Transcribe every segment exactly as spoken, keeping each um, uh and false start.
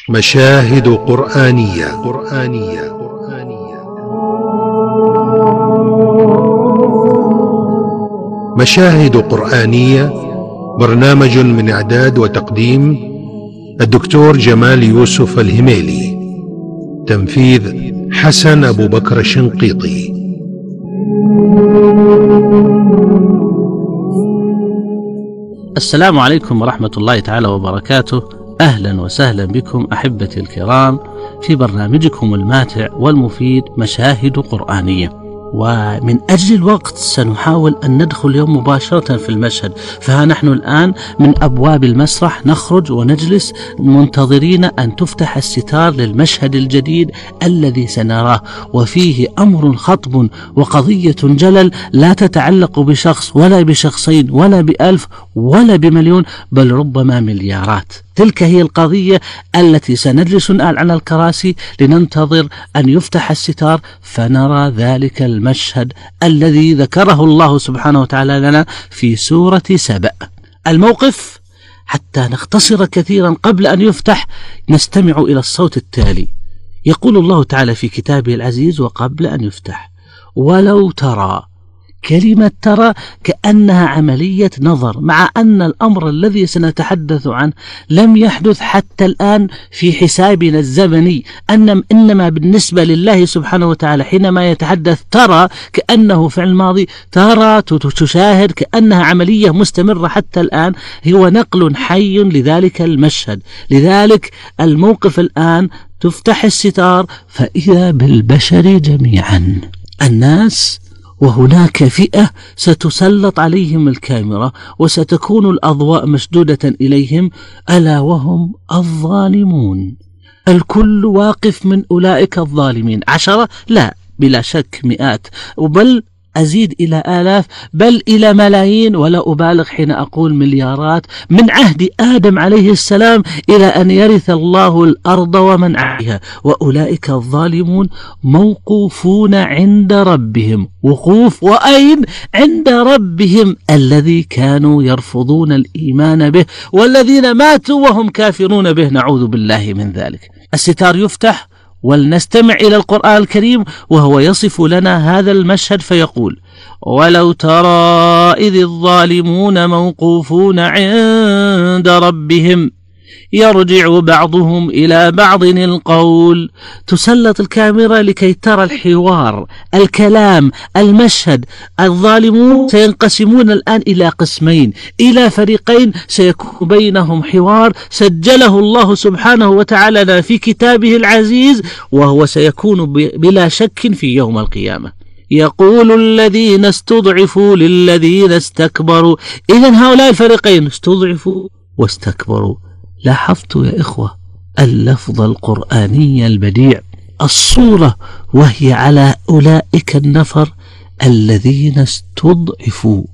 مشاهد قرآنية قرآنية مشاهد قرآنية برنامج من إعداد وتقديم الدكتور جمال يوسف الهميلي، تنفيذ حسن أبو بكر الشنقيطي. السلام عليكم ورحمة الله تعالى وبركاته. أهلا وسهلا بكم أحبتي الكرام في برنامجكم الماتع والمفيد مشاهد قرآنية. ومن أجل الوقت سنحاول أن ندخل اليوم مباشرة في المشهد، فها نحن الآن من أبواب المسرح نخرج ونجلس منتظرين أن تفتح الستار للمشهد الجديد الذي سنراه، وفيه أمر خطب وقضية جلل لا تتعلق بشخص ولا بشخصين ولا بألف ولا بمليون، بل ربما مليارات. تلك هي القضية التي سنجلس الآن على الكراسي لننتظر أن يفتح الستار فنرى ذلك المشهد الذي ذكره الله سبحانه وتعالى لنا في سورة سبأ. الموقف حتى نختصر كثيرا قبل أن يفتح نستمع إلى الصوت التالي. يقول الله تعالى في كتابه العزيز وقبل أن يفتح: ولو ترى. كلمة ترى كأنها عملية نظر، مع أن الأمر الذي سنتحدث عنه لم يحدث حتى الآن في حسابنا الزمني، أن إنما بالنسبة لله سبحانه وتعالى حينما يتحدث ترى كأنه فعل ماضي، ترى تشاهد كأنها عملية مستمرة حتى الآن، هو نقل حي لذلك المشهد. لذلك الموقف الآن تفتح الستار فإذا بالبشر جميعا، الناس، وهناك فئة ستسلط عليهم الكاميرا وستكون الأضواء مشدودة إليهم، ألا وهم الظالمون. الكل واقف من أولئك الظالمين. عشرة؟ لا، بلا شك مئات، وبل أزيد إلى آلاف، بل إلى ملايين، ولا أبالغ حين أقول مليارات، من عهد آدم عليه السلام إلى أن يرث الله الأرض ومن عليها. وأولئك الظالمون موقوفون عند ربهم. وقوف وأين؟ عند ربهم الذي كانوا يرفضون الإيمان به، والذين ماتوا وهم كافرون به، نعوذ بالله من ذلك. الستار يفتح ولنستمع إلى القرآن الكريم وهو يصف لنا هذا المشهد فيقول: ولو ترى إذ الظالمون موقوفون عند ربهم يرجع بعضهم إلى بعض القول. تسلط الكاميرا لكي ترى الحوار، الكلام، المشهد. الظالمون سينقسمون الآن إلى قسمين، إلى فريقين سيكون بينهم حوار سجله الله سبحانه وتعالى في كتابه العزيز، وهو سيكون بلا شك في يوم القيامة. يقول الذين استضعفوا للذين استكبروا. إذن هؤلاء الفريقين استضعفوا واستكبروا. لاحظت يا إخوة اللفظ القرآني البديع، الصورة وهي على أولئك النفر الذين استضعفوا.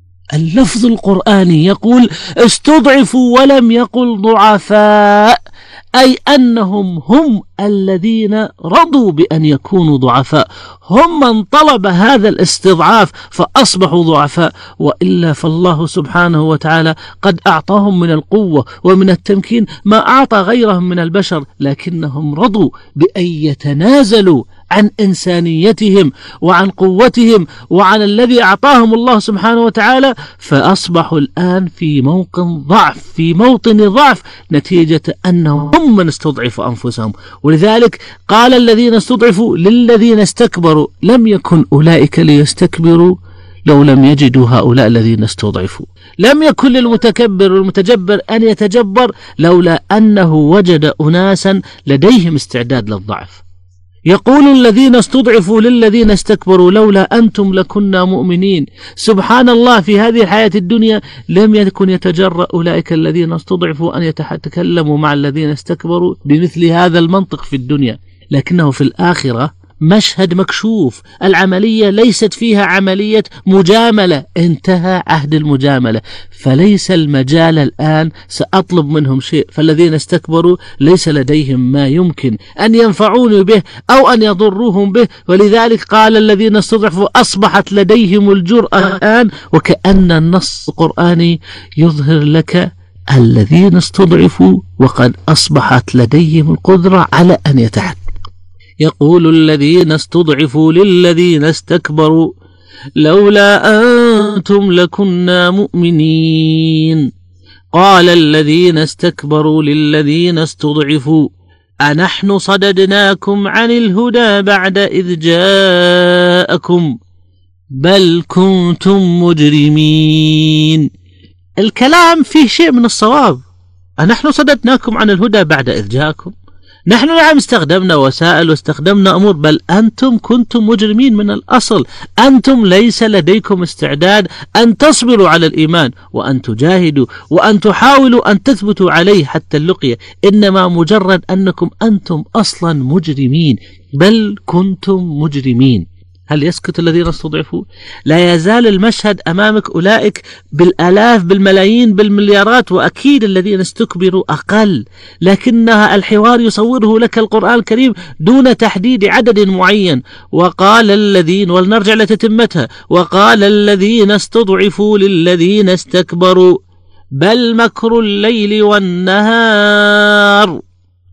اللفظ القرآني يقول استضعفوا ولم يقل ضعفاء، أي أنهم هم الذين رضوا بأن يكونوا ضعفاء، هم من طلب هذا الاستضعاف فأصبحوا ضعفاء. وإلا فالله سبحانه وتعالى قد أعطاهم من القوة ومن التمكين ما أعطى غيرهم من البشر، لكنهم رضوا بأن يتنازلوا عن إنسانيتهم وعن قوتهم وعن الذي أعطاهم الله سبحانه وتعالى، فأصبحوا الآن في موطن ضعف، في موطن ضعف نتيجة أنهم هم من استضعفوا أنفسهم. ولذلك قال الذين استضعفوا للذين استكبروا. لم يكن أولئك ليستكبروا لو لم يجدوا هؤلاء الذين استضعفوا. لم يكن للمتكبر والمتجبر أن يتجبر لولا أنه وجد أناسا لديهم استعداد للضعف. يقول الذين استضعفوا للذين استكبروا لولا أنتم لكنا مؤمنين. سبحان الله، في هذه الحياة الدنيا لم يكن يتجرأ أولئك الذين استضعفوا أن يتكلموا مع الذين استكبروا بمثل هذا المنطق في الدنيا، لكنه في الآخرة مشهد مكشوف. العملية ليست فيها عملية مجاملة، انتهى عهد المجاملة، فليس المجال الآن سأطلب منهم شيء. فالذين استكبروا ليس لديهم ما يمكن أن ينفعون به أو أن يضروهم به، ولذلك قال الذين استضعفوا أصبحت لديهم الجرأة الآن. وكأن النص القرآني يظهر لك الذين استضعفوا وقد أصبحت لديهم القدرة على أن يتحكموا. يقول الذين استضعفوا للذين استكبروا لولا أنتم لكنا مؤمنين. قال الذين استكبروا للذين استضعفوا أنحن صددناكم عن الهدى بعد إذ جاءكم بل كنتم مجرمين. الكلام فيه شيء من الصواب. أنحن صددناكم عن الهدى بعد إذ جاءكم، نحن نعم استخدمنا وسائل واستخدمنا أمور، بل أنتم كنتم مجرمين من الأصل. أنتم ليس لديكم استعداد أن تصبروا على الإيمان وأن تجاهدوا وأن تحاولوا أن تثبتوا عليه حتى اللقية، إنما مجرد أنكم أنتم أصلا مجرمين، بل كنتم مجرمين. هل يسكت الذين استضعفوا؟ لا يزال المشهد أمامك، أولئك بالآلاف بالملايين بالمليارات، وأكيد الذين استكبروا أقل، لكنها الحوار يصوره لك القرآن الكريم دون تحديد عدد معين. وقال الذين، ولنرجع لتتمتها، وقال الذين استضعفوا للذين استكبروا بل مكر الليل والنهار.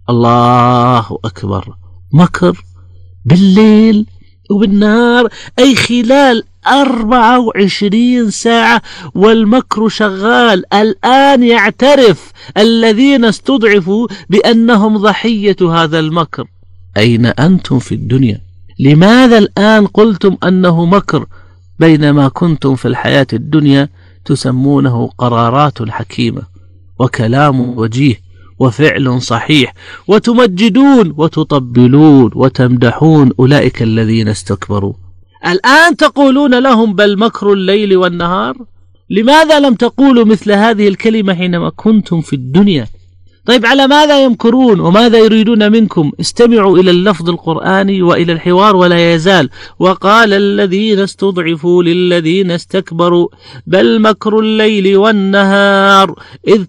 الله أكبر، مكر بالليل وبالنهار، أي خلال أربعة وعشرين ساعة والمكر شغال. الآن يعترف الذين استضعفوا بأنهم ضحية هذا المكر. أين أنتم في الدنيا؟ لماذا الآن قلتم أنه مكر بينما كنتم في الحياة الدنيا تسمونه قرارات حكيمة وكلام وجيه وفعل صحيح، وتمجدون وتطبلون وتمدحون أولئك الذين استكبروا؟ الآن تقولون لهم بل مكر الليل والنهار. لماذا لم تقولوا مثل هذه الكلمة حينما كنتم في الدنيا؟ طيب على ماذا يمكرون وماذا يريدون منكم؟ استمعوا إلى اللفظ القرآني وإلى الحوار ولا يزال. وقال الذين استضعفوا للذين استكبروا بل مكر الليل والنهار إذ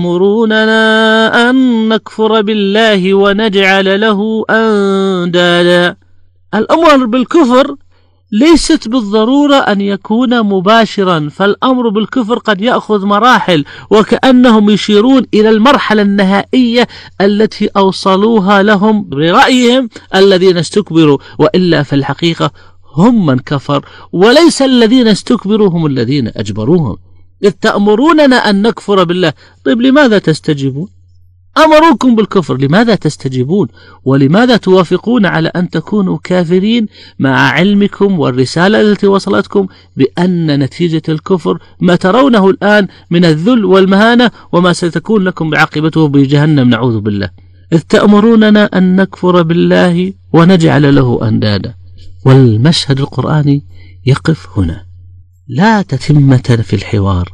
تأمروننا أن نكفر بالله ونجعل له أندادا. الأمر بالكفر ليست بالضرورة أن يكون مباشرا، فالأمر بالكفر قد يأخذ مراحل، وكأنهم يشيرون إلى المرحلة النهائية التي أوصلوها لهم برأيهم الذين استكبروا، وإلا في الحقيقة هم من كفر، وليس الذين استكبروا هم الذين أجبروهم. إذ تأمروننا أن نكفر بالله، طيب لماذا تستجيبون؟ أمروكم بالكفر، لماذا تستجيبون؟ ولماذا توافقون على أن تكونوا كافرين مع علمكم والرسالة التي وصلتكم بأن نتيجة الكفر ما ترونه الآن من الذل والمهانة وما ستكون لكم بعاقبته بجهنم نعوذ بالله؟ إذ تأمروننا أن نكفر بالله ونجعل له أندادا. والمشهد القرآني يقف هنا، لا تتمة في الحوار.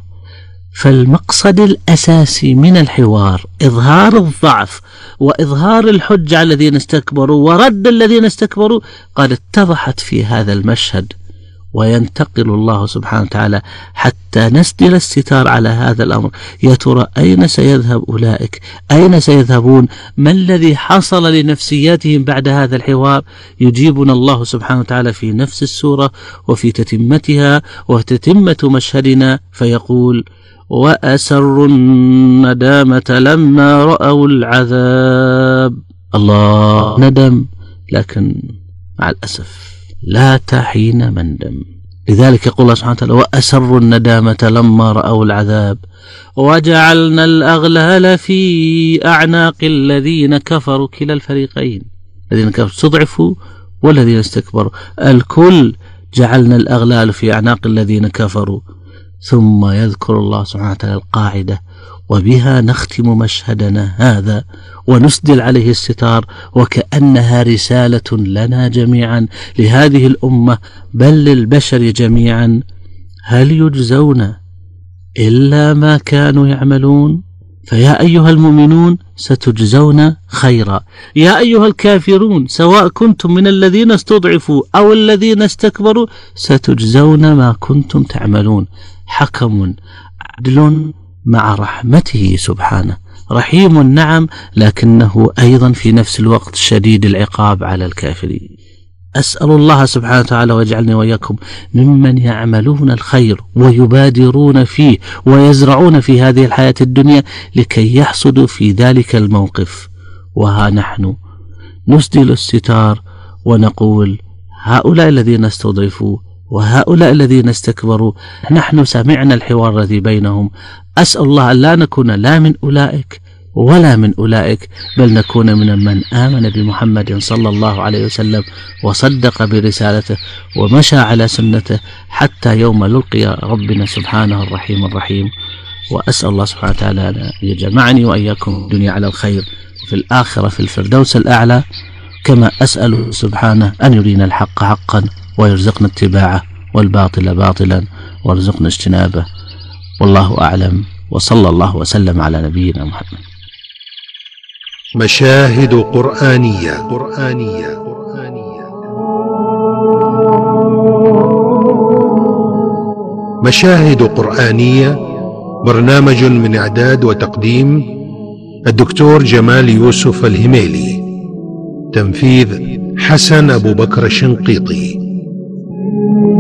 فالمقصد الأساسي من الحوار إظهار الضعف وإظهار الحجة على الذين استكبروا ورد الذين استكبروا قد اتضحت في هذا المشهد. وينتقل الله سبحانه وتعالى حتى نسدل الستار على هذا الأمر. يا ترى أين سيذهب أولئك؟ أين سيذهبون؟ ما الذي حصل لنفسياتهم بعد هذا الحوار؟ يجيبنا الله سبحانه وتعالى في نفس السورة وفي تتمتها وتتمة مشهدنا فيقول: وأسروا الندامة لما رأوا العذاب. الله، ندم، لكن مع الأسف لا تحين مندم. لذلك يقول الله سبحانه وتعالى: وأسروا الندامة لما رأوا العذاب وجعلنا الأغلال في أعناق الذين كفروا. كلا الفريقين، الذين كفروا استضعفوا والذين استكبروا، الكل جعلنا الأغلال في أعناق الذين كفروا. ثم يذكر الله سبحانه وتعالى القاعدة، وبها نختم مشهدنا هذا ونسدل عليه الستار، وكأنها رسالة لنا جميعا، لهذه الأمة، بل للبشر جميعا: هل يجزون إلا ما كانوا يعملون؟ فيا أيها المؤمنون ستجزون خيرا، يا أيها الكافرون سواء كنتم من الذين استضعفوا أو الذين استكبروا ستجزون ما كنتم تعملون. حكم عدل مع رحمته سبحانه، رحيم نعم، لكنه أيضا في نفس الوقت شديد العقاب على الكافرين. أسأل الله سبحانه وتعالى ويجعلني وإياكم ممن يعملون الخير ويبادرون فيه ويزرعون في هذه الحياة الدنيا لكي يحصدوا في ذلك الموقف. وها نحن نسدل الستار ونقول هؤلاء الذين استضيفوا وهؤلاء الذين استكبروا نحن سمعنا الحوار الذي بينهم. أسأل الله أن لا نكون لا من أولئك ولا من أولئك، بل نكون من من آمن بمحمد صلى الله عليه وسلم وصدق برسالته ومشى على سنته حتى يوم نلقي ربنا سبحانه الرحيم الرحيم. وأسأل الله سبحانه وتعالى أن يجمعني وإياكم الدنيا على الخير وفي الآخرة في الفردوس الأعلى، كما أسأل سبحانه أن يرينا الحق حقا ويرزقنا اتباعه والباطل باطلا وارزقنا اجتنابه. والله أعلم، وصلى الله وسلم على نبينا محمد. مشاهد قرآنية قرآنية مشاهد قرآنية برنامج من إعداد وتقديم الدكتور جمال يوسف الهميلي، تنفيذ حسن أبو بكر الشنقيطي.